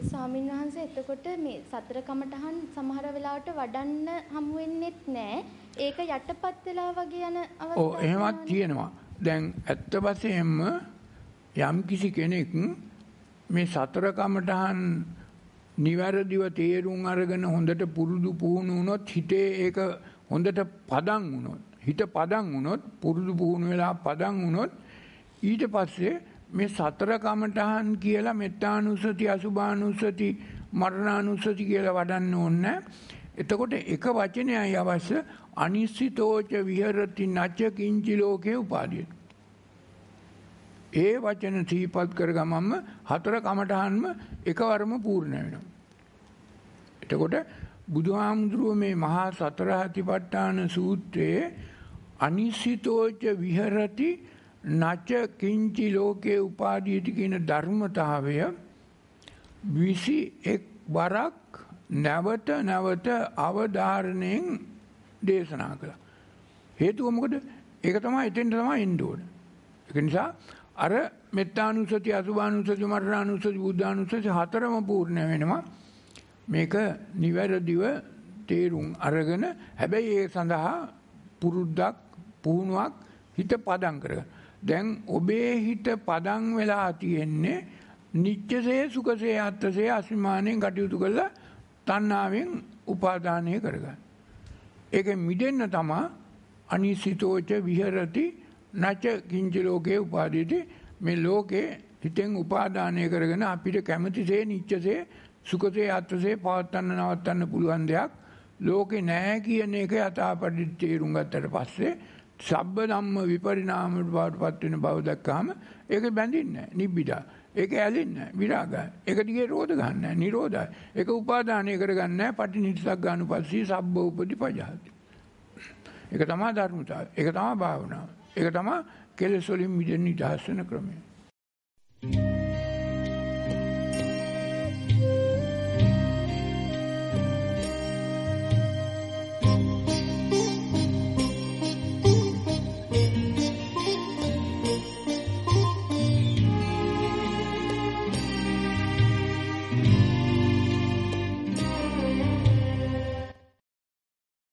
ස්වාමීන් වහන්සේ එතකොට මේ සතර කමඨහන් සමහර වෙලාවට වඩන්න හමු වෙන්නේත් නැහැ. ඒක යටපත් වෙලා වගේ යන අවස්ථා. ඔව් එහෙමත් තියෙනවා. දැන් ඇත්ත වශයෙන්ම යම් කිසි කෙනෙක් මේ සතර කමඨහන් නිවැරදිව තේරුම් අරගෙන හොඳට පුරුදු පුහුණු වුණොත් හිතේ ඒක හොඳට පදම් වුණොත් හිත පදම් වුණොත් පුරුදු පුහුණු වෙලා පදම් වුණොත් ඊට පස්සේ මේ සතර කමඨහන් කියලා මෙත්තානුස්සති අසුභානුස්සති මරණානුස්සති කියලා වඩන්න ඕනේ. එතකොට එක වචනයයි අවශ්‍ය අනිශ්චිතෝච විහෙරති නච කිංචි ලෝකේ උපාදීය. ඒ වචන සිහිපත් කරගමම හතර කමඨහන්ම එකවරම පූර්ණ වෙනවා. එතකොට බුදුහාමුදුරුවෝ මේ මහා සතර හතිපට්ඨාන සූත්‍රයේ අනිශ්චිතෝච විහෙරති නච කිංචි ලෝකේ උපාදීති කියන ධර්මතාවය 21 වරක් නැවත නැවත අවධාරණයෙන් දේශනා කළා. හේතුව මොකද? ඒක තමයි එතෙන්ට තමයි එන්න ඕනේ. ඒක නිසා අර මෙත්තානුස්සති අසුභානුස්සති මරණානුස්සති බුද්ධානුස්සති හතරම පූර්ණ වෙනවා. මේක නිවැරදිව තේරුම් අරගෙන හැබැයි ඒ සඳහා පුරුද්දක් පුහුණුවක් හිත පදම් කරගන්න. දැන් ඔබේ හිත පදම් වෙලා තියෙන්නේ නිච්චසේ සුඛසේ අත්තසේ අස්මිමානෙන් කටයුතු කරලා තණ්හාවෙන් උපාදානය කරගන්න. ඒකෙන් මිදෙන්න තමයි අනිසිතෝච විහෙරති නච කිංච ලෝකේ උපාදීති. මේ ලෝකේ හිතෙන් උපාදානය කරගෙන අපිට කැමතිසේ නිච්චසේ සුඛසේ අත්තසේ පවත්තන්න නවත්තන්න පුළුවන් දෙයක් ලෝකේ නැහැ කියන එක යථාපටි තේරුම් ගත්තට පස්සේ සබ්බ ධම්ම විපරිණාමයට බවටපත් වෙන බව දැක්කම ඒක බැඳින්නේ නැහැ. නිබ්බිදා. ඒක ඇලෙන්නේ නැහැ. විරාගය. ඒක දිගේ රෝධ ගන්න නැහැ. නිරෝධය. ඒක උපාදානය කරගන්නේ නැහැ. පටිනිස්සක් ගන්නපස්සේ සබ්බ උපදීපජහති. ඒක තමයි ධර්මතාවය. ඒක තමයි භාවනාව. ඒක තමයි කෙලෙස් වලින් මිදෙන්න නිදහස් වෙන ක්‍රමය.